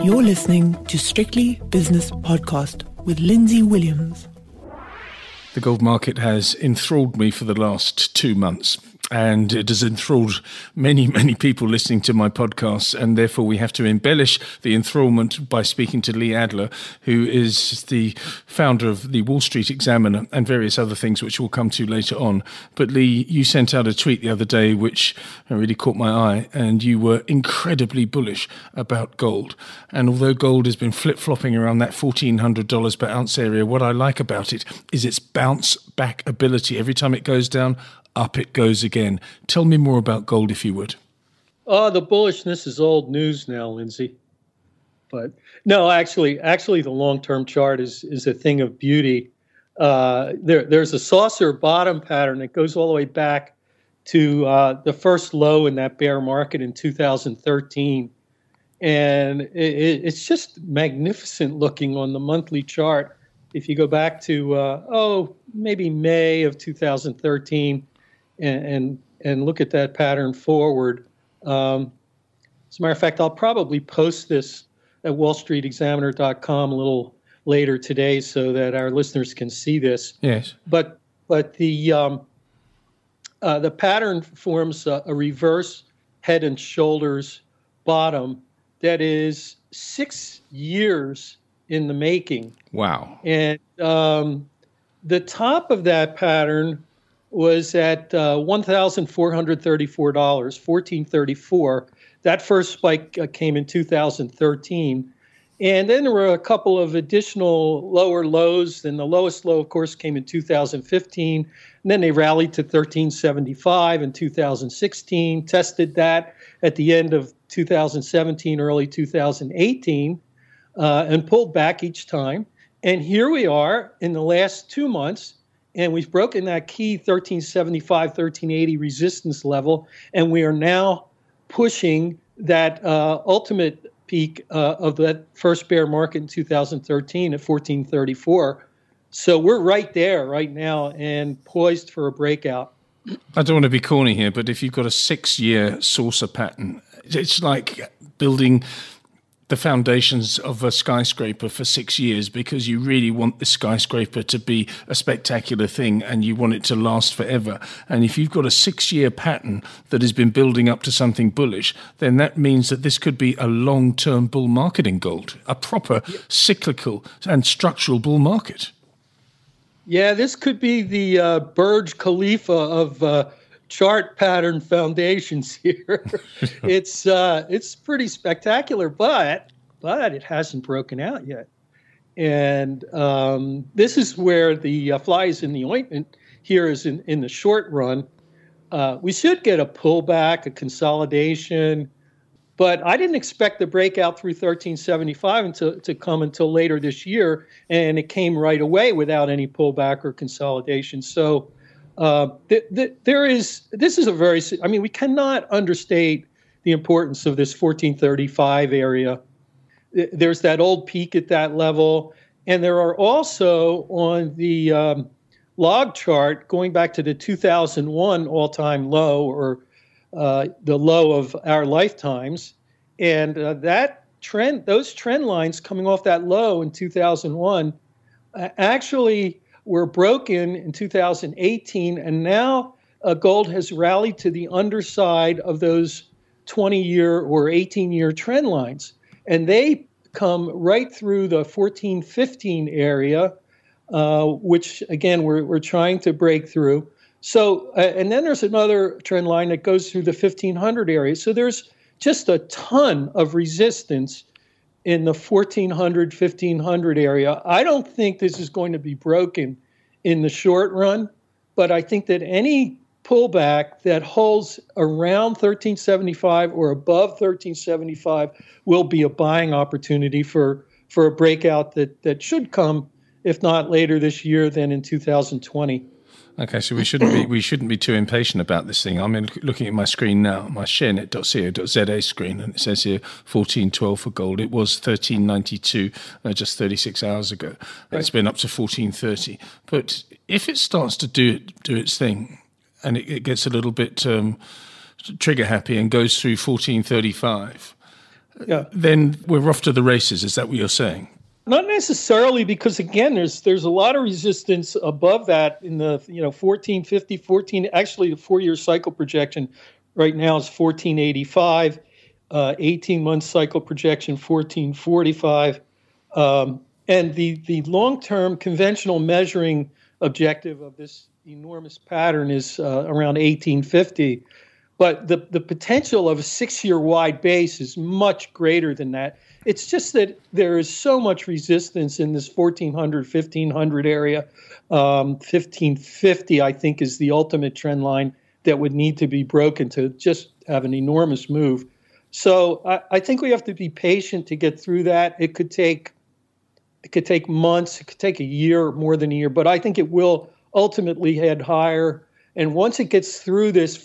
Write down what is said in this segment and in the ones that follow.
You're listening to Strictly Business Podcast with Lindsay Williams. The gold market has enthralled me for the last 2 months, and it has enthralled many, many people listening to my podcasts, and therefore we have to embellish the enthrallment by speaking to Lee Adler, who is the founder of the Wall Street Examiner and various other things which we'll come to later on. But Lee, you sent out a tweet the other day which really caught my eye, and you were incredibly bullish about gold. And although gold has been flip-flopping around that $1,400 per ounce area, what I like about it is its bounce back ability. Every time it goes down, up it goes again. Tell me more about gold, if you would. Oh, the bullishness is old news now, Lindsay. But no, actually, the long-term chart is a thing of beauty. There's a saucer bottom pattern that goes all the way back to the first low in that bear market in 2013. And it's just magnificent looking on the monthly chart. If you go back to, maybe May of 2013, and look at that pattern forward. As a matter of fact, I'll probably post this at wallstreetexaminer.com a little later today so that our listeners can see this. Yes. But the pattern forms a reverse head and shoulders bottom that is 6 years in the making. Wow. And the top of that pattern was at $1,434, $1,434. That first spike came in 2013. And then there were a couple of additional lower lows. And the lowest low, of course, came in 2015. And then they rallied to $1,375 in 2016, tested that at the end of 2017, early 2018, and pulled back each time. And here we are in the last 2 months, and we've broken that key 1375, 1380 resistance level, and we are now pushing that ultimate peak of that first bear market in 2013 at 1434. So we're right there right now and poised for a breakout. I don't want to be corny here, but if you've got a 6-year saucer pattern, it's like building the foundations of a skyscraper for 6 years, because you really want the skyscraper to be a spectacular thing and you want it to last forever. And if you've got a 6-year pattern that has been building up to something bullish, then that means that this could be a long-term bull market in gold, a proper cyclical and structural bull market. Yeah, this could be the Burj Khalifa of chart pattern foundations here. It's pretty spectacular, but it hasn't broken out yet. And this is where the fly is in the ointment here is in the short run. We should get a pullback, a consolidation, but I didn't expect the breakout through 1375 to come until later this year, and it came right away without any pullback or consolidation. So we cannot understate the importance of this 1435 area. There's that old peak at that level. And there are also on the log chart, going back to the 2001 all-time low, or the low of our lifetimes. And those trend lines coming off that low in 2001 actually were broken in 2018, and now gold has rallied to the underside of those 20-year or 18-year trend lines. And they come right through the 1415 area, which, again, we're trying to break through. So, and then there's another trend line that goes through the 1500 area. So there's just a ton of resistance in the 1400, 1500 area. I don't think this is going to be broken in the short run, but I think that any pullback that holds around 1375 or above 1375 will be a buying opportunity for a breakout that should come, if not later this year, then in 2020. Okay, so we shouldn't be too impatient about this thing. I'm looking at my screen now, my sharenet.co.za screen, and it says here 1412 for gold. It was 1392 just 36 hours ago. Right. It's been up to 1430. But if it starts to do its thing, and it gets a little bit trigger happy and goes through 1435, then we're off to the races. Is that what you're saying? Not necessarily, because again, there's a lot of resistance above that in the 1450, actually the 4-year cycle projection right now is 1485, 18-month cycle projection 1445, and the long-term conventional measuring objective of this enormous pattern is around 1850. But the potential of a 6-year wide base is much greater than that. It's just that there is so much resistance in this 1400, 1500 area. 1550, I think, is the ultimate trend line that would need to be broken to just have an enormous move. So I think we have to be patient to get through that. It could take months. It could take a year, more than a year. But I think it will ultimately head higher. And once it gets through this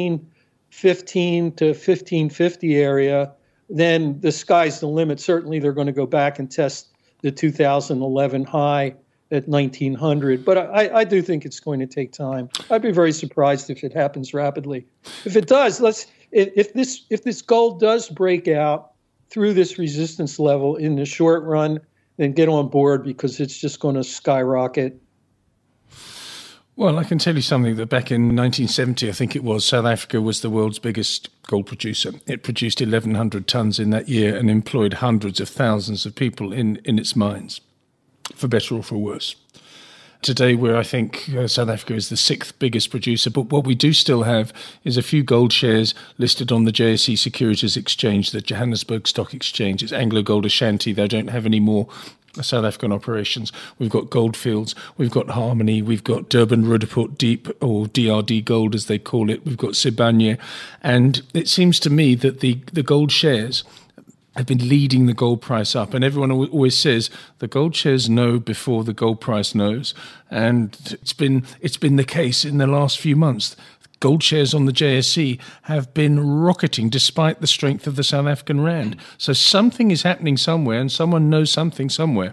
1415 to 1550 area, then the sky's the limit. Certainly, they're going to go back and test the 2011 high at 1900. But I do think it's going to take time. I'd be very surprised if it happens rapidly. If it does, if this gold does break out through this resistance level in the short run, then get on board, because it's just going to skyrocket. Well, I can tell you something, that back in 1970, I think it was, South Africa was the world's biggest gold producer. It produced 1,100 tons in that year and employed hundreds of thousands of people in its mines, for better or for worse. Today, I think South Africa is the 6th biggest producer, but what we do still have is a few gold shares listed on the JSE Securities Exchange, the Johannesburg Stock Exchange. It's Anglo Gold Ashanti. They don't have any more South African operations. We've got Goldfields, we've got Harmony, we've got Durban Roodepoort Deep, or DRD Gold as they call it, we've got Sibanye, and it seems to me that the gold shares have been leading the gold price up, and everyone always says the gold shares know before the gold price knows, and it's been the case in the last few months. Gold shares on the JSE have been rocketing despite the strength of the South African rand. So something is happening somewhere, and someone knows something somewhere.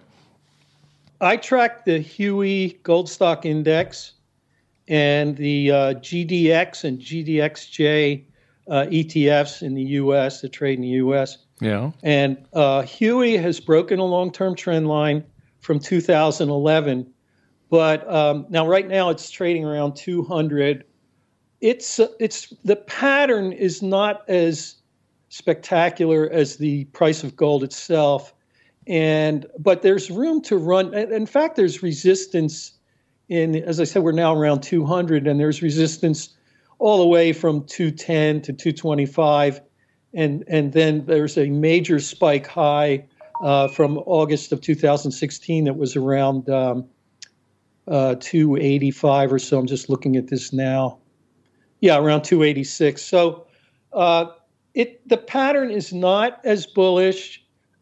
I track the Huey Gold Stock Index and the GDX and GDXJ ETFs in the U.S. that trade in the U.S. Yeah. And Huey has broken a long-term trend line from 2011, but now right now it's trading around 200. It's the pattern is not as spectacular as the price of gold itself, but there's room to run. In fact, there's resistance as I said, we're now around 200, and there's resistance all the way from 210 to 225, and then there's a major spike high from August of 2016 that was around 285 or so. I'm just looking at this now. Yeah, around 286. So the pattern is not as bullish.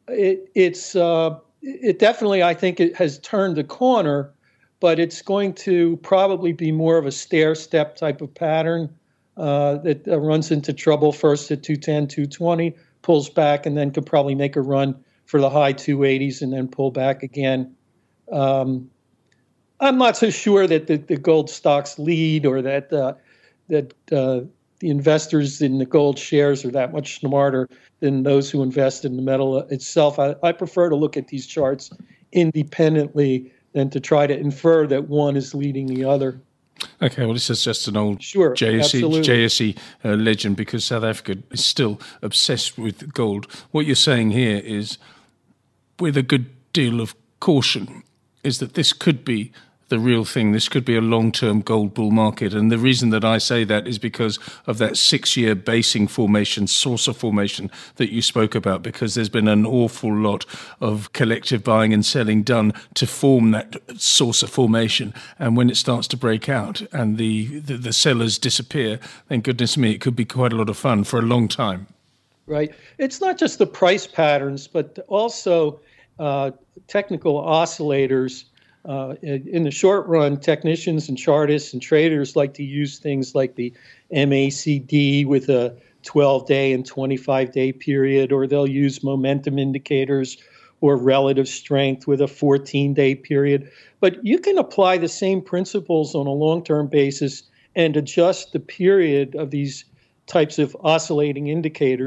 It definitely, I think, it has turned the corner, but it's going to probably be more of a stair-step type of pattern that runs into trouble first at 210, 220, pulls back, and then could probably make a run for the high 280s and then pull back again. I'm not so sure that the gold stocks lead, or that the investors in the gold shares are that much smarter than those who invest in the metal itself. I prefer to look at these charts independently than to try to infer that one is leading the other. Okay, well, this is just an old sure, JSE legend, because South Africa is still obsessed with gold. What you're saying here is, with a good deal of caution, is that this could be the real thing. This could be a long-term gold bull market. And the reason that I say that is because of that 6-year basing formation, saucer formation that you spoke about, because there's been an awful lot of collective buying and selling done to form that saucer formation. And when it starts to break out and the sellers disappear, then goodness me, it could be quite a lot of fun for a long time. Right. It's not just the price patterns, but also technical oscillators. In the short run, technicians and chartists and traders like to use things like the MACD with a 12-day and 25-day period, or they'll use momentum indicators or relative strength with a 14-day period. But you can apply the same principles on a long-term basis and adjust the period of these types of oscillating indicators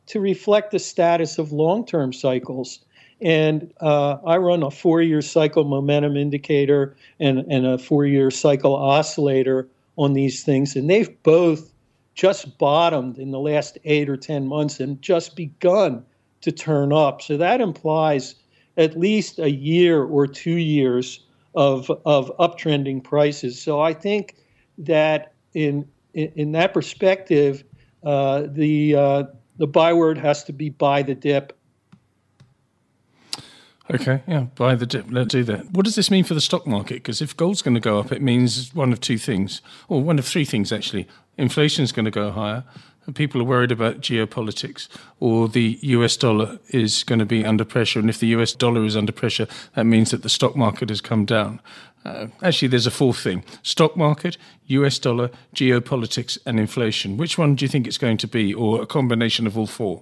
to reflect the status of long-term cycles. And I run a 4-year cycle momentum indicator and a 4-year cycle oscillator on these things. And they've both just bottomed in the last 8 or 10 months and just begun to turn up. So that implies at least a year or 2 years of uptrending prices. So I think that in that perspective, the byword has to be buy the dip. Okay, yeah, buy the dip. Let's do that. What does this mean for the stock market? Because if gold's going to go up, it means one of two things, or one of three things actually. Inflation's going to go higher, and people are worried about geopolitics, or the US dollar is going to be under pressure. And if the US dollar is under pressure, that means that the stock market has come down. Actually, there's a fourth thing. Stock market, US dollar, geopolitics, and inflation. Which one do you think it's going to be, or a combination of all four?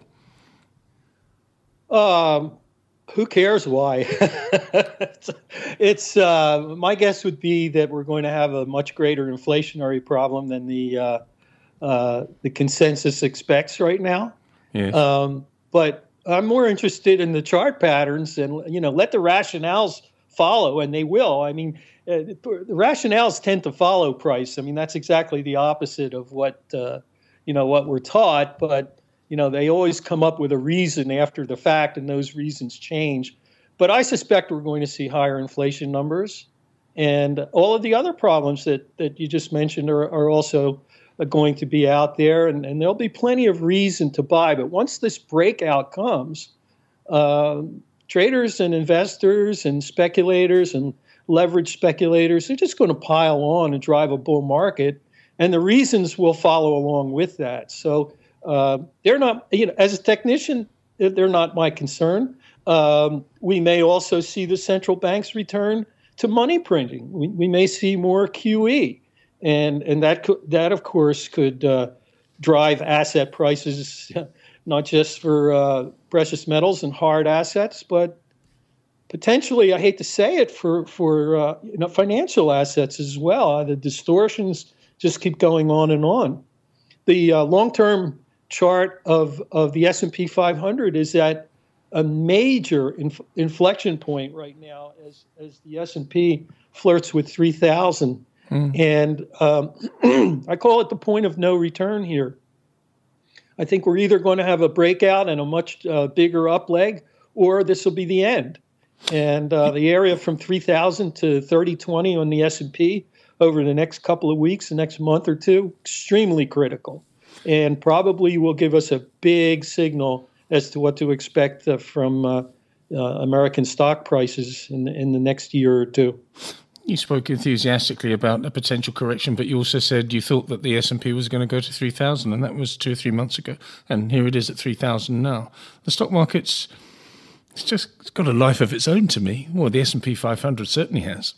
Who cares why? It's my guess would be that we're going to have a much greater inflationary problem than the consensus expects right now. Yes. But I'm more interested in the chart patterns and, let the rationales follow, and they will. I mean, the rationales tend to follow price. I mean, that's exactly the opposite of what we're taught, but they always come up with a reason after the fact, and those reasons change. But I suspect we're going to see higher inflation numbers. And all of the other problems that you just mentioned are also going to be out there. And there'll be plenty of reason to buy. But once this breakout comes, traders and investors and speculators and leverage speculators are just going to pile on and drive a bull market. And the reasons will follow along with that. So they're not, as a technician, they're not my concern. We may also see the central banks return to money printing. We may see more QE, and that of course could drive asset prices, not just for precious metals and hard assets, but potentially, I hate to say it, for financial assets as well. The distortions just keep going on and on. The long-term chart of the S&P 500 is at a major inflection point right now as the S&P flirts with 3,000. And I call it the point of no return here. I think we're either going to have a breakout and a much bigger up leg, or this will be the end. And the area from 3,000 to 3020 on the S&P over the next couple of weeks, the next month or two, extremely critical. And probably will give us a big signal as to what to expect from American stock prices in the next year or two. You spoke enthusiastically about a potential correction, but you also said you thought that the S&P was going to go to 3,000, and that was 2 or 3 months ago. And here it is at 3,000 now. The stock market's it's got a life of its own to me. Well, the S&P 500 certainly has.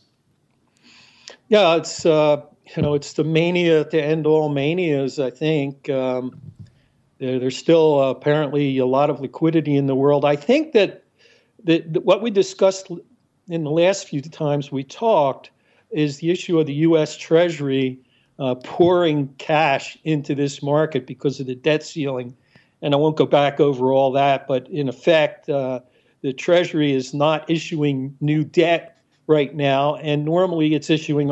Yeah, it's it's the mania to end all manias, I think. There's still apparently a lot of liquidity in the world. I think that what we discussed in the last few times we talked is the issue of the U.S. Treasury pouring cash into this market because of the debt ceiling. And I won't go back over all that, but in effect, the Treasury is not issuing new debt right now, and normally it's issuing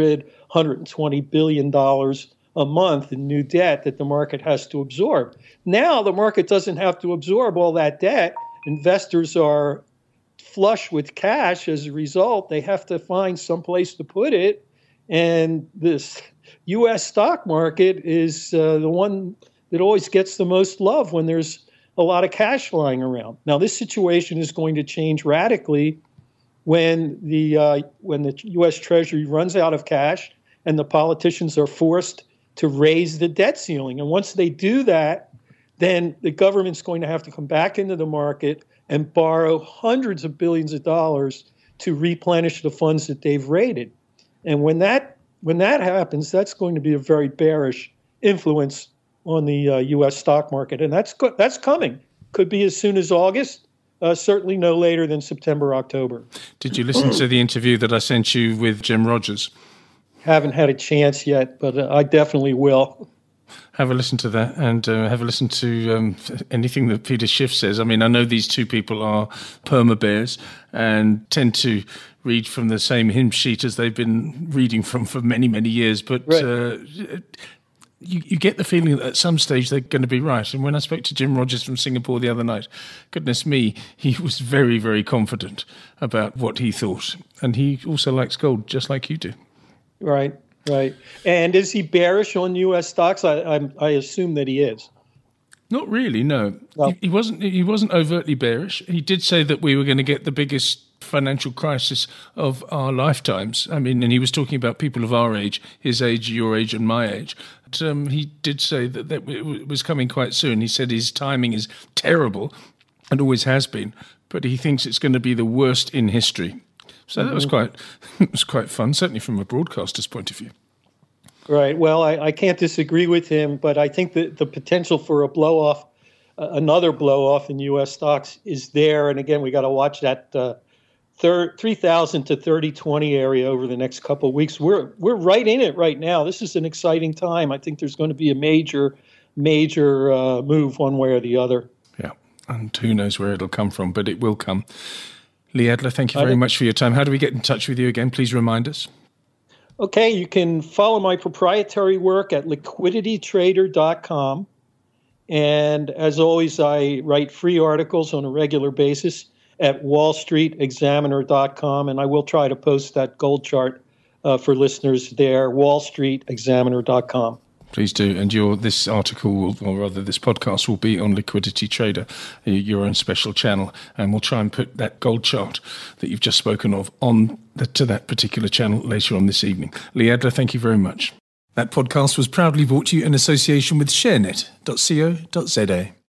$120 billion a month in new debt that the market has to absorb. Now the market doesn't have to absorb all that debt. Investors are flush with cash as a result. They have to find some place to put it, and this U.S. stock market is the one that always gets the most love when there's a lot of cash lying around. Now this situation is going to change radically when the U.S. Treasury runs out of cash and the politicians are forced to raise the debt ceiling. And once they do that, then the government's going to have to come back into the market and borrow hundreds of billions of dollars to replenish the funds that they've raided. And when that happens, that's going to be a very bearish influence on the U.S. stock market. And that's coming. Could be as soon as August. Certainly no later than September, October. Did you listen to the interview that I sent you with Jim Rogers? Haven't had a chance yet, but I definitely will. Have a listen to that, and have a listen to anything that Peter Schiff says. I mean, I know these two people are perma bears and tend to read from the same hymn sheet as they've been reading from for many, many years. But you get the feeling that at some stage they're going to be right. And when I spoke to Jim Rogers from Singapore the other night, goodness me, he was very, very confident about what he thought. And he also likes gold, just like you do. Right. And is he bearish on U.S. stocks? I assume that he is. Not really, no. He wasn't overtly bearish. He did say that we were going to get the biggest financial crisis of our lifetimes. I mean, and he was talking about people of our age, his age, your age, and my age. But, he did say that it was coming quite soon. He said his timing is terrible and always has been, but he thinks it's going to be the worst in history. So that was quite fun, certainly from a broadcaster's point of view. Right. Well, I can't disagree with him, but I think that the potential for a blow-off, another blow-off in U.S. stocks is there. And again, we got to watch that 3,000 to 3020 area over the next couple of weeks. We're right in it right now. This is an exciting time. I think there's going to be a major move one way or the other. Yeah, and who knows where it'll come from, but it will come. Lee Adler, thank you very much for your time. How do we get in touch with you again? Please remind us. Okay, you can follow my proprietary work at liquiditytrader.com. And as always, I write free articles on a regular basis at wallstreetexaminer.com. And I will try to post that gold chart for listeners there, wallstreetexaminer.com. Please do. And this article, or rather this podcast, will be on Liquidity Trader, your own special channel. And we'll try and put that gold chart that you've just spoken of to that particular channel later on this evening. Lee Adler, thank you very much. That podcast was proudly brought to you in association with ShareNet.co.za.